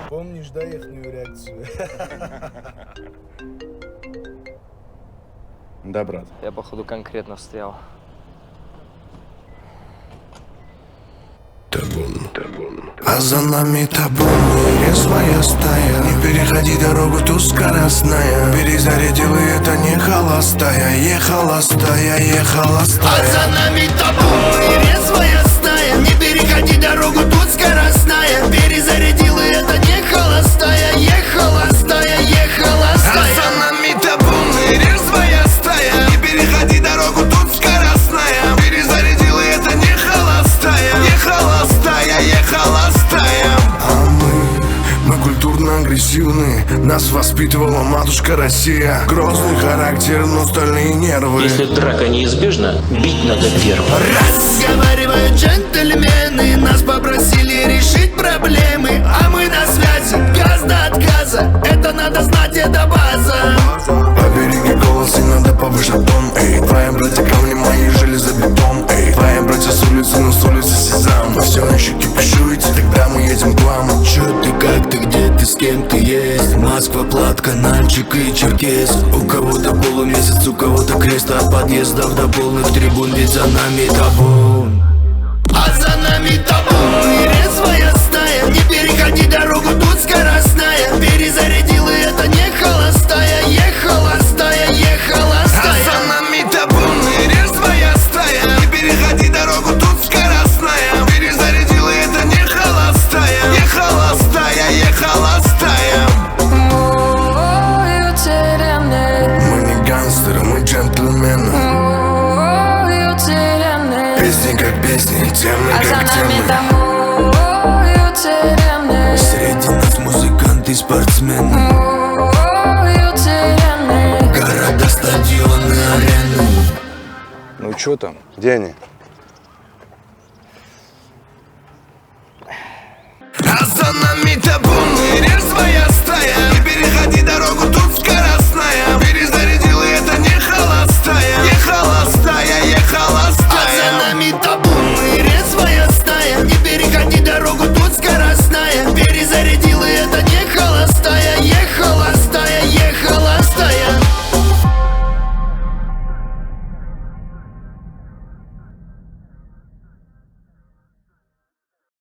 Помнишь, да, ихнюю реакцию? Да, брат. Я, походу, конкретно встрял. А за нами табун, резвая стая. Не переходи дорогу, тут скоростная. Перезарядил, и это не холостая. Ехала стая, ехала стая. А за нами табун, резвая стая. Не переходи дорогу, тут скоростная. Перезарядил, и это не холостая. Ехала стая, ехала стая. А за нами табун, резвая стая. Не переходи дорогу, тут скоростная. Перезарядил, и это не холостая. Ехала стая, ехала стая. А мы культурно агрессивны. Нас воспитывала матушка Россия. Грозный характер, но стальные нервы. Если драка неизбежна, бить надо первым. Разговаривают джентльмены. Нас попросили решить проблемы. А мы на связи, газ до отказа. Это надо знать, это база. Побереги голос, и надо повышать тон. Эй, твои братья камни, мои железобетон. Эй, твои братья с улицы, но с улицы сезам. Но все еще кипишуете, тогда мы едем к вам. Чё ты, как ты, где ты, с кем ты есть? Москва, Плат, Канальчик и Черкес. У кого-то полумесяц, у кого-то крест. От подъездов до полных трибун, ведь за нами табун. А за нами табун, и резвая стая. Не переходи дорогу, тут скоростная. Перезарядила, это не холостая. Ехала стая, ехала стая. А за нами табун, и резвая стая. Не переходи дорогу, тут скоростная. Перезарядила, это не холостая. Ехала стая, ехала стая. Мы не гангстеры, мы джентльмены. Песни как песни, темы как темы. Среди нас музыканты и спортсмены. Города, стадионы, арены. Ну чё там? Где они?